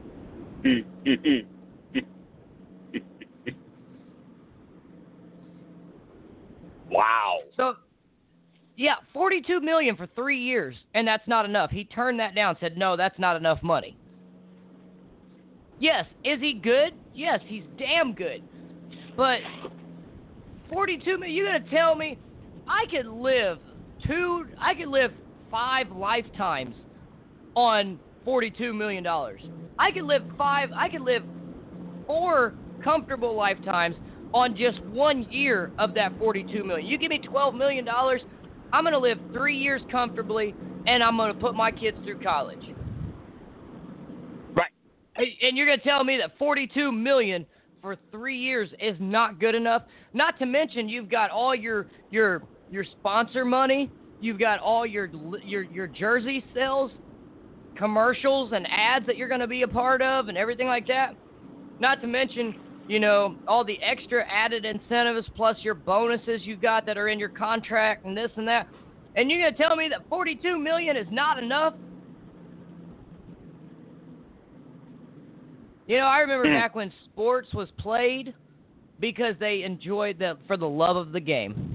Wow. So, yeah, forty-two million dollars for three years, and that's not enough. He turned that down, said, no, that's not enough money. Yes, is he good? Yes, he's damn good. But forty-two million dollars, you're going to tell me I could live two, I could live five lifetimes on forty-two million dollars. I could live five, I could live four comfortable lifetimes on just one year of that forty-two million dollars. You give me twelve million dollars, I'm going to live three years comfortably, and I'm going to put my kids through college. Right. And you're going to tell me that forty-two million dollars for three years is not good enough? Not to mention you've got all your your your sponsor money. You've got all your your your jersey sales, commercials, and ads that you're going to be a part of and everything like that. Not to mention, you know, all the extra added incentives plus your bonuses you've got that are in your contract and this and that. And you're going to tell me that forty-two million dollars is not enough? You know, I remember back when sports was played because they enjoyed that for the love of the game.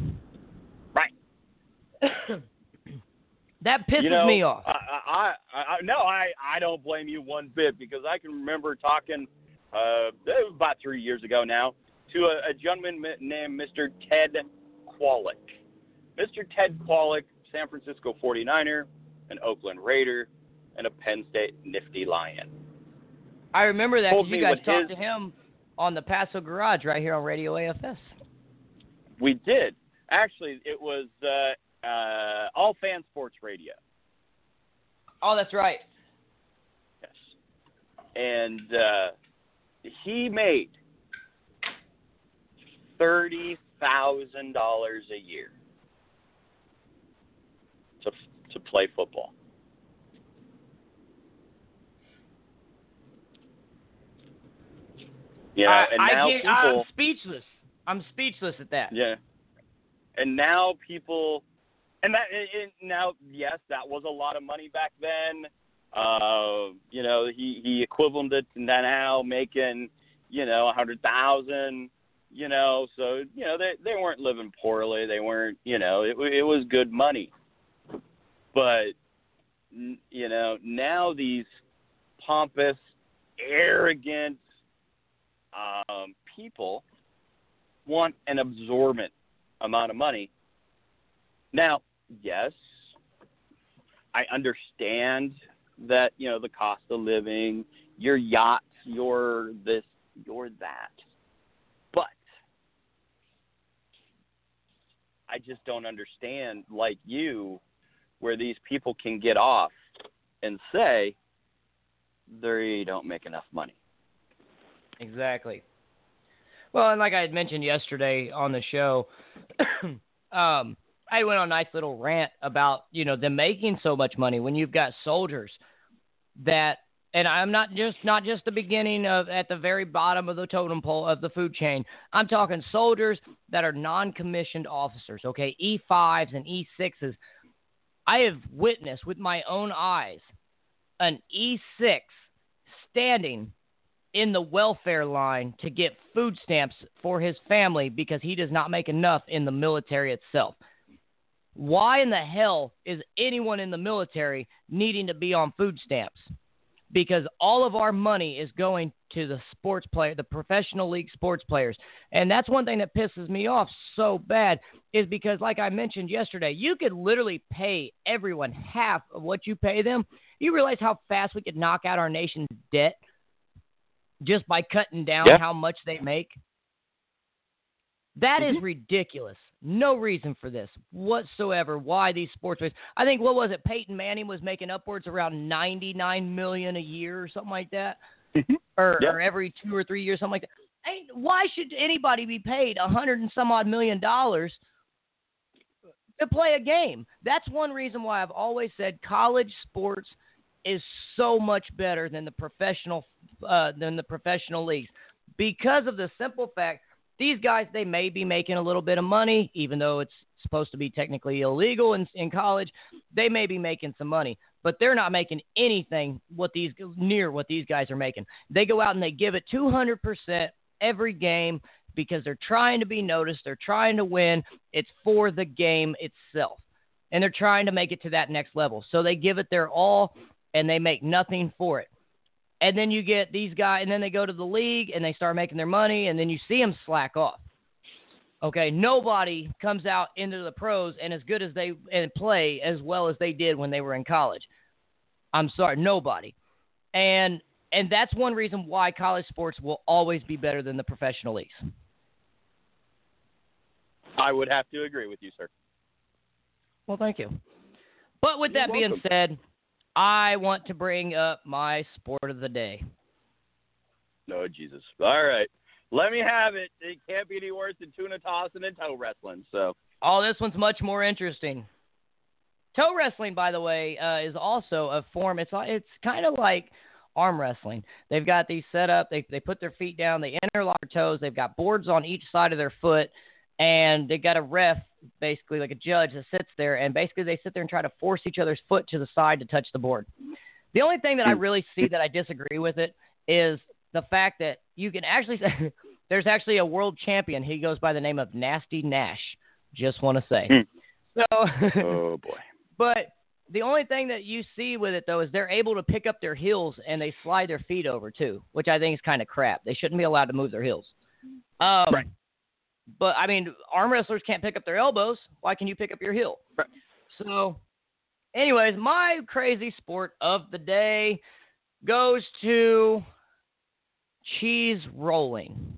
That pisses you know, me off. I, I, I, no, I, I don't blame you one bit because I can remember talking uh, about three years ago now to a, a gentleman named Mister Ted Kwolek. Mister Ted Kwolek, San Francisco forty-niner, an Oakland Raider, and a Penn State Nifty Lion. I remember that because you guys talked his, to him on the Paso Garage right here on Radio A F S. We did. Actually, it was uh, uh, All Fan Sports Radio. Oh, that's right. Yes. And uh, he made thirty thousand dollars a year to to play football. You know, I, and I now get, people, I'm speechless. I'm speechless at that. yeah, and now people, and that and now yes, that was a lot of money back then. Uh, you know, he he equivalented to now making, you know, a hundred thousand. You know, so you know they they weren't living poorly. They weren't, you know, it it was good money. But you know, now these pompous, arrogant um, people want an absorbent amount of money. Now, yes, I understand that, you know, the cost of living, your yachts, your this, your that. But I just don't understand, like you, where these people can get off and say they don't make enough money. Exactly. Well, and like I had mentioned yesterday on the show, um, I went on a nice little rant about, you know, them making so much money when you've got soldiers that, and I'm not just not just the beginning of at the very bottom of the totem pole of the food chain. I'm talking soldiers that are non-commissioned officers, okay, E fives and E sixes. I have witnessed with my own eyes an E six standing in the welfare line to get food stamps for his family because he does not make enough in the military itself. Why in the hell is anyone in the military needing to be on food stamps? Because all of our money is going to the sports player, the professional league sports players. And that's one thing that pisses me off so bad is because, like I mentioned yesterday, you could literally pay everyone half of what you pay them. You realize how fast we could knock out our nation's debt just by cutting down yeah. how much they make? That mm-hmm. is ridiculous. No reason for this whatsoever. Why these sports players? I think, what was it? Peyton Manning was making upwards around ninety-nine million dollars a year or something like that. Mm-hmm. Or, yep. or every two or three years, something like that. Hey, why should anybody be paid a hundred and some odd million dollars to play a game? That's one reason why I've always said college sports is so much better than the professional uh, than the professional leagues, because of the simple fact these guys, they may be making a little bit of money, even though it's supposed to be technically illegal in, in college. They may be making some money, but they're not making anything what these near what these guys are making. They go out and they give it two hundred percent every game because they're trying to be noticed. They're trying to win. It's for the game itself, and they're trying to make it to that next level. So they give it their all, and they make nothing for it. And then you get these guys, and then they go to the league, and they start making their money, and then you see them slack off. Okay, nobody comes out into the pros and as good as they and play as well as they did when they were in college. I'm sorry, nobody. And and that's one reason why college sports will always be better than the professional leagues. I would have to agree with you, sir. Well, thank you. But with You're that welcome. being said, I want to bring up my sport of the day. No, Jesus. All right. Let me have it. It can't be any worse than tuna tossing and toe wrestling. So. Oh, this one's much more interesting. Toe wrestling, by the way, uh, is also a form. It's it's kind of like arm wrestling. They've got these set up. They they put their feet down. They interlock their toes. They've got boards on each side of their foot, and they've got a ref, basically like a judge, that sits there, and basically they sit there and try to force each other's foot to the side to touch the board. The only thing that I really see that I disagree with it is the fact that you can actually – there's actually a world champion. He goes by the name of Nasty Nash, just want to say. So, oh, boy. But the only thing that you see with it, though, is they're able to pick up their heels and they slide their feet over, too, which I think is kind of crap. They shouldn't be allowed to move their heels. Um, right. But, I mean, arm wrestlers can't pick up their elbows. Why can you pick up your heel? Right. So, anyways, my crazy sport of the day goes to cheese rolling.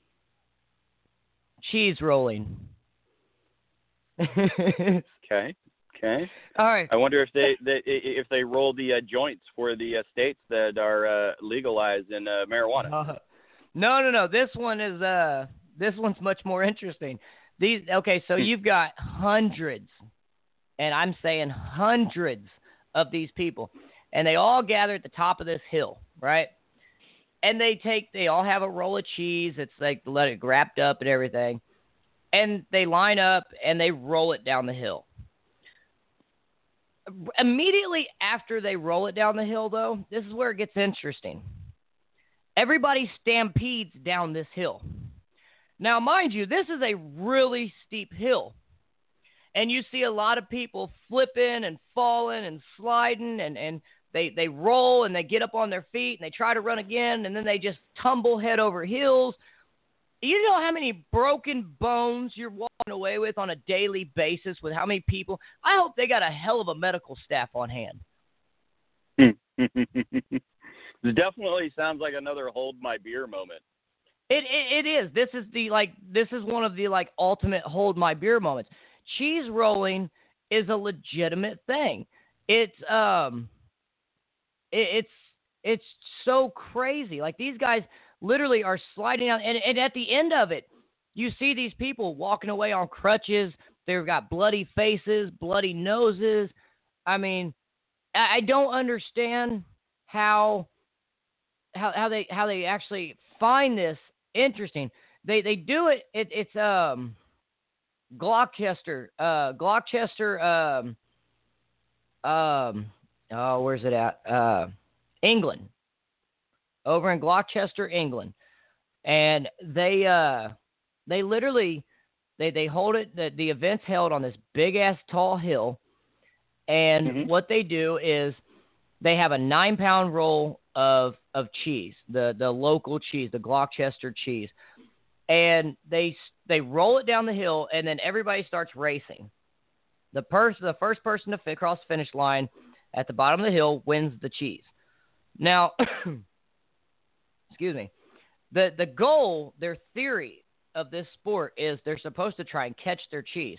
Cheese rolling. Okay. Okay. All right. I wonder if they, they if they roll the uh, joints for the uh, states that are uh, legalized in uh, marijuana. Uh, no, no, no. This one is uh This one's much more interesting. These okay, so you've got hundreds, and I'm saying hundreds of these people, and they all gather at the top of this hill, right? And they take, they all have a roll of cheese. It's like let it wrapped up and everything, and they line up and they roll it down the hill. Immediately after they roll it down the hill, though, this is where it gets interesting. Everybody stampedes down this hill. Now, mind you, this is a really steep hill. And you see a lot of people flipping and falling and sliding, and, and they, they roll and they get up on their feet and they try to run again, and then they just tumble head over heels. You know how many broken bones you're walking away with on a daily basis with how many people? I hope they got a hell of a medical staff on hand. It definitely sounds like another hold my beer moment. It, it it is. This is the like this is one of the like ultimate hold my beer moments. Cheese rolling is a legitimate thing. It's um it, it's it's so crazy. Like these guys literally are sliding out, and, and at the end of it, you see these people walking away on crutches. They've got bloody faces, bloody noses. I mean, I, I don't understand how how how they how they actually find this interesting. They they do it. it it's um Gloucester, uh Gloucester, um um oh where's it at? Uh, England. Over in Gloucester, England, and they uh, they literally they, they hold it. The, the event's held on this big ass tall hill, and mm-hmm. what they do is they have a nine pound roll of of cheese, the the local cheese, the Gloucester cheese, and they they roll it down the hill, and then everybody starts racing. The person, the first person to fit across the finish line at the bottom of the hill wins the cheese. Now. Excuse me. The the goal, their theory of this sport is they're supposed to try and catch their cheese.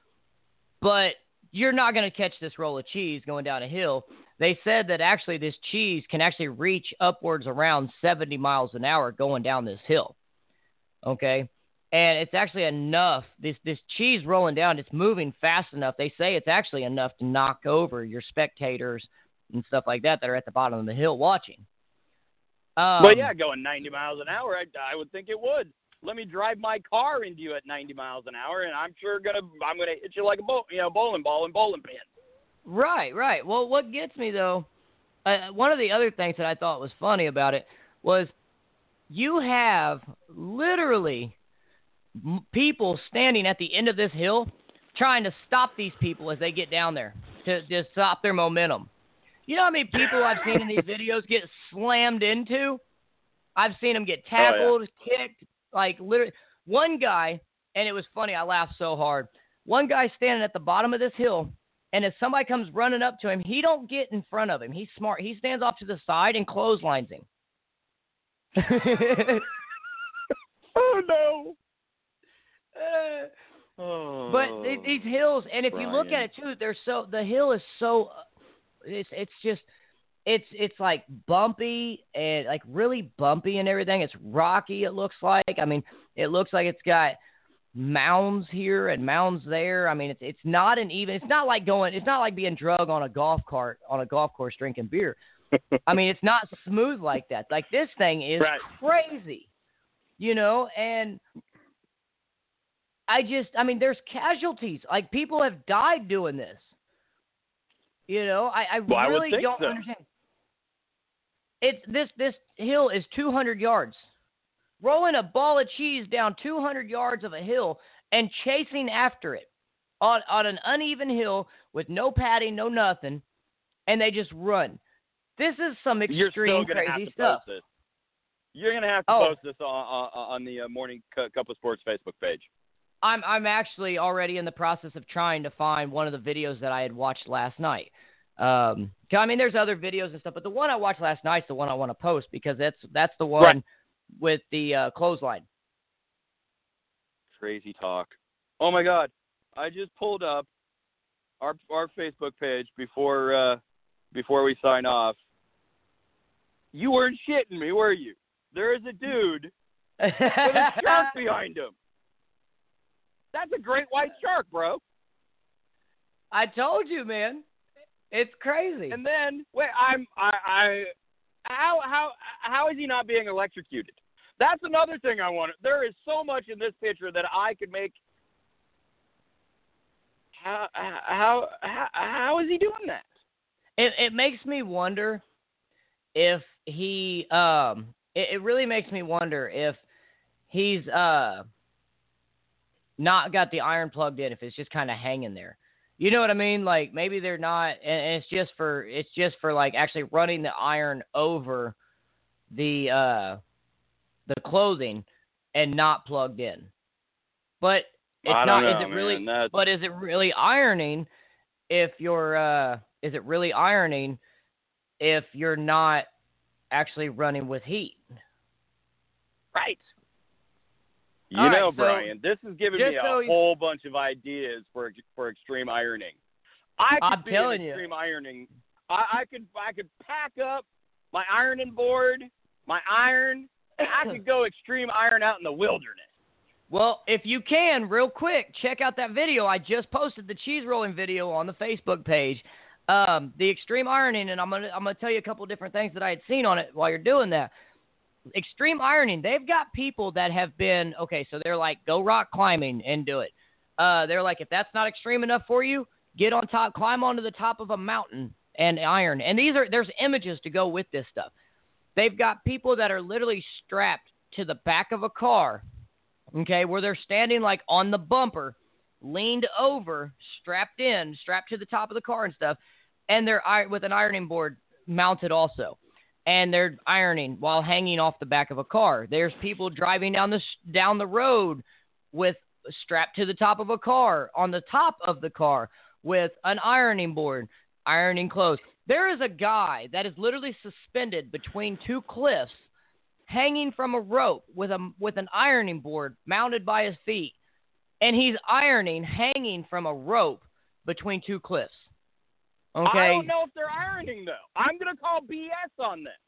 But you're not going to catch this roll of cheese going down a hill. They said that actually this cheese can actually reach upwards around seventy miles an hour going down this hill. Okay? And it's actually enough. This this cheese rolling down, it's moving fast enough. They say it's actually enough to knock over your spectators and stuff like that that are at the bottom of the hill watching. Um, but yeah, going ninety miles an hour, I, I would think it would. Let me drive my car into you at ninety miles an hour, and I'm sure gonna I'm gonna hit you like a bowl, you know, bowling ball and bowling pin. Right, right. Well, what gets me though, uh, one of the other things that I thought was funny about it was you have literally m- people standing at the end of this hill trying to stop these people as they get down there to just stop their momentum. You know how many people I've seen in these videos get slammed into? I've seen them get tackled, oh, yeah. kicked, like literally. One guy, and it was funny, I laughed so hard. One guy standing at the bottom of this hill, and if somebody comes running up to him, he don't get in front of him. He's smart. He stands off to the side and clotheslines him. Oh, no. Uh, oh, but it, these hills, and if Brian. you look at it, too, they're so the hill is so... It's it's just it's it's like bumpy and like really bumpy and everything. It's rocky. It looks like. I mean, it looks like it's got mounds here and mounds there. I mean, it's it's not an even. It's not like going. It's not like being drug on a golf cart on a golf course drinking beer. I mean, it's not smooth like that. Like this thing is right. crazy, you know. And I just, I mean, there's casualties. Like people have died doing this. You know, I, I well, really I don't so. understand. It's this this hill is two hundred yards. Rolling a ball of cheese down two hundred yards of a hill and chasing after it on on an uneven hill with no padding, no nothing, and they just run. This is some extreme You're still gonna crazy have to stuff. Post this. You're gonna have to oh. post this on on, on the uh, Morning Cup of Sports Facebook page. I'm I'm actually already in the process of trying to find one of the videos that I had watched last night. Um, I mean, there's other videos and stuff, but the one I watched last night's the one I want to post because that's that's the one right. with the uh, clothesline. Crazy talk. Oh my God! I just pulled up our our Facebook page before uh, before we sign off. You weren't shitting me, were you? There is a dude with a shark behind him. That's a great white shark, bro. I told you, man. It's crazy. And then wait, I'm I, I how how how is he not being electrocuted? That's another thing I want. There is so much in this picture that I could make. How how how how is he doing that? It it makes me wonder if he um it, it really makes me wonder if he's uh not got the iron plugged in, if it's just kind of hanging there. You know what I mean? Like maybe they're not, and it's just for it's just for like actually running the iron over the uh the clothing and not plugged in. But it's I not. don't know, is it really? man. That's... But is it really ironing? If you're, uh, is it really ironing? If you're not actually running with heat, right? You All know, right, so Brian, this is giving me a so whole bunch of ideas for for extreme ironing. I could I'm be telling an you. extreme ironing. I, I could I could pack up my ironing board, my iron, and I could go extreme iron out in the wilderness. Well, if you can, real quick, check out that video. I just posted the cheese rolling video on the Facebook page, um, the extreme ironing, and I'm gonna I'm gonna tell you a couple different things that I had seen on it while you're doing that. Extreme ironing, they've got people that have been okay. So they're like, go rock climbing and do it. Uh, they're like, if that's not extreme enough for you, get on top, climb onto the top of a mountain and iron. And these are there's images to go with this stuff. They've got people that are literally strapped to the back of a car. Okay, where they're standing like on the bumper, leaned over, strapped in, strapped to the top of the car and stuff, and they're with an ironing board mounted also, and they're ironing while hanging off the back of a car. There's people driving down the down the road with strapped to the top of a car, on the top of the car with an ironing board, ironing clothes. There is a guy that is literally suspended between two cliffs, hanging from a rope with a with an ironing board mounted by his feet, and he's ironing hanging from a rope between two cliffs. Okay. I don't know if they're ironing though. I'm gonna call B S on this.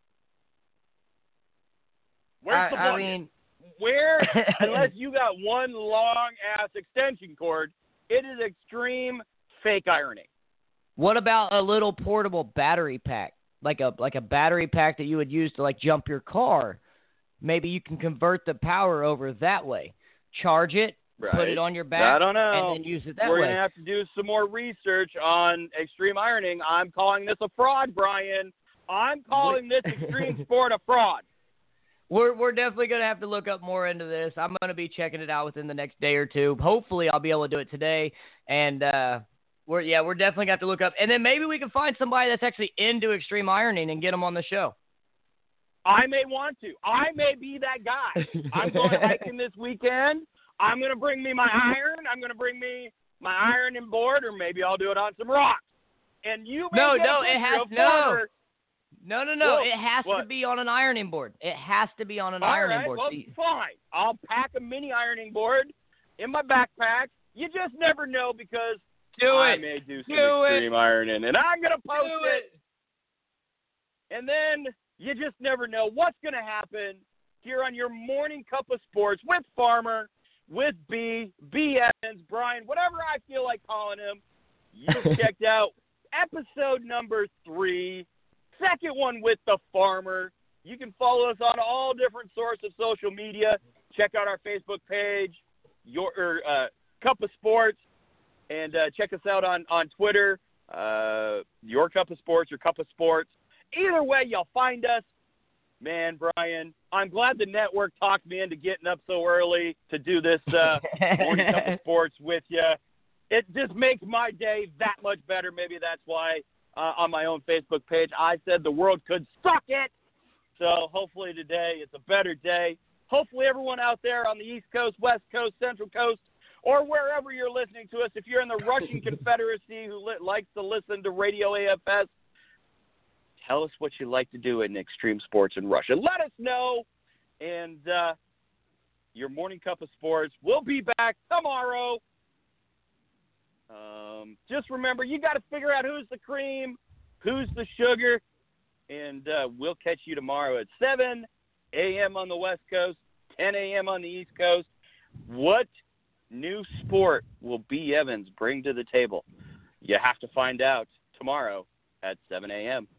Where's I, the I bucket? mean, Where, unless you got one long ass extension cord, it is extreme fake ironing. What about a little portable battery pack? Like a like a battery pack that you would use to like jump your car. Maybe you can convert the power over that way. Charge it, right. Put it on your back, I don't know. and then use it that We're way. going to have to do some more research on extreme ironing. I'm calling this a fraud, Brian. I'm calling this extreme sport a fraud. We're we're definitely going to have to look up more into this. I'm going to be checking it out within the next day or two. Hopefully I'll be able to do it today. And uh, we're yeah, we're definitely going to have to look up. And then maybe we can find somebody that's actually into extreme ironing and get them on the show. I may want to. I may be that guy. I'm going hiking this weekend. I'm going to bring me my iron. I'm going to bring me my ironing board, or maybe I'll do it on some rocks. And you may No, get no, a it picture has of no. Farmer. No, no, no. Well, it has what? to be on an ironing board. It has to be on an All ironing right, board. well, So you- fine. I'll pack a mini ironing board in my backpack. You just never know, because do I it. may do some Do extreme it. ironing, and I'm going to post Do it. it. And then you just never know what's going to happen here on your morning cup of sports with Farmer, with B, B Evans, Brian, whatever I feel like calling him. You checked out episode number three, second one with the Farmer. You can follow us on all different sorts of social media. Check out our Facebook page, your or, uh, Cup of Sports, and uh, check us out on, on Twitter, uh, Your Cup of Sports, Your Cup of Sports. Either way, you'll find us. Man, Brian, I'm glad the network talked me into getting up so early to do this uh, morning cup of sports with you. It just makes my day that much better. Maybe that's why uh, on my own Facebook page I said the world could suck it. So hopefully today it's a better day. Hopefully everyone out there on the East Coast, West Coast, Central Coast, or wherever you're listening to us, if you're in the Russian Confederacy who li- likes to listen to Radio A F S, tell us what you like to do in extreme sports in Russia. Let us know. And uh, your morning cup of sports will be back tomorrow. Um, just remember, you got to figure out who's the cream, who's the sugar, and uh, we'll catch you tomorrow at seven a.m. on the West Coast, ten a.m. on the East Coast. What new sport will B. Evans bring to the table? You have to find out tomorrow at seven a.m.